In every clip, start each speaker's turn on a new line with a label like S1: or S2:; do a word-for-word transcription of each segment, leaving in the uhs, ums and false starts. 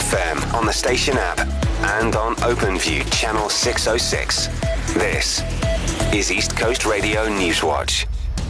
S1: F M on the station app and on OpenView channel six oh six. This is East Coast Radio Newswatch.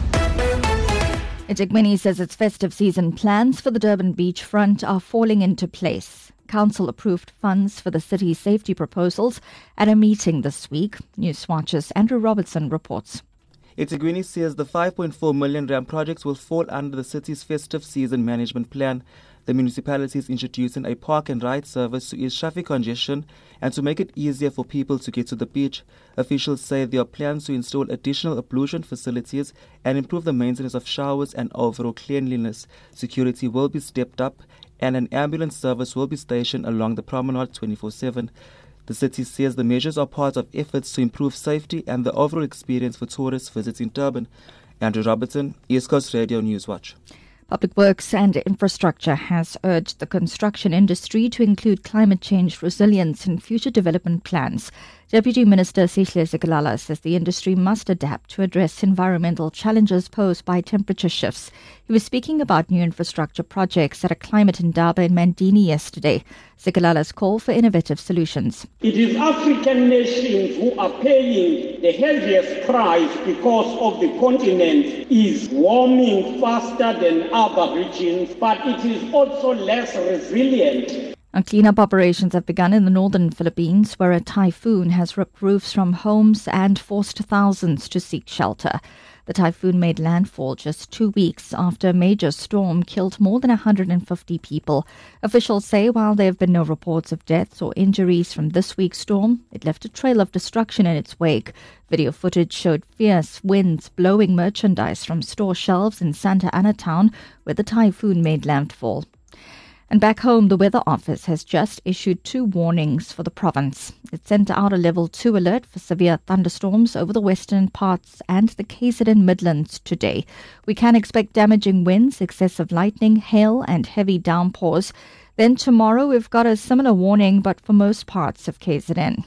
S2: eThekwini says its festive season plans for the Durban beachfront are falling into place. Council approved funds for the city's safety proposals at a meeting this week. Newswatch's Andrew Robertson reports.
S3: eThekwini says the five point four million rand projects will fall under the city's festive season management plan. The municipality is introducing a park and ride service to ease traffic congestion and to make it easier for people to get to the beach. Officials say there are plans to install additional ablution facilities and improve the maintenance of showers and overall cleanliness. Security will be stepped up and an ambulance service will be stationed along the promenade twenty-four seven. The city says the measures are part of efforts to improve safety and the overall experience for tourists visiting Durban. Andrew Robertson, East Coast Radio Newswatch.
S2: Public Works and Infrastructure has urged the construction industry to include climate change resilience in future development plans. Deputy Minister Sihle Zikalala says the industry must adapt to address environmental challenges posed by temperature shifts. He was speaking about new infrastructure projects at a climate indaba in Mandini yesterday. Zikalala's call for innovative solutions.
S4: It is African nations who are paying the heaviest price because of the continent is warming faster than other regions, but it is also less resilient.
S2: And cleanup operations have begun in the northern Philippines, where a typhoon has ripped roofs from homes and forced thousands to seek shelter. The typhoon made landfall just two weeks after a major storm killed more than one hundred fifty people. Officials say while there have been no reports of deaths or injuries from this week's storm, it left a trail of destruction in its wake. Video footage showed fierce winds blowing merchandise from store shelves in Santa Ana town, where the typhoon made landfall. And back home, the Weather Office has just issued two warnings for the province. It sent out a level two alert for severe thunderstorms over the western parts and the K Z N Midlands today. We can expect damaging winds, excessive lightning, hail and heavy downpours. Then tomorrow we've got a similar warning, but for most parts of K Z N.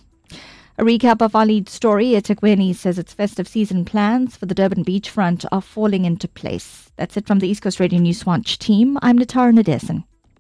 S2: A recap of our lead story. eThekwini says its festive season plans for the Durban beachfront are falling into place. That's it from the East Coast Radio Newswatch team. I'm Natara Nadesan.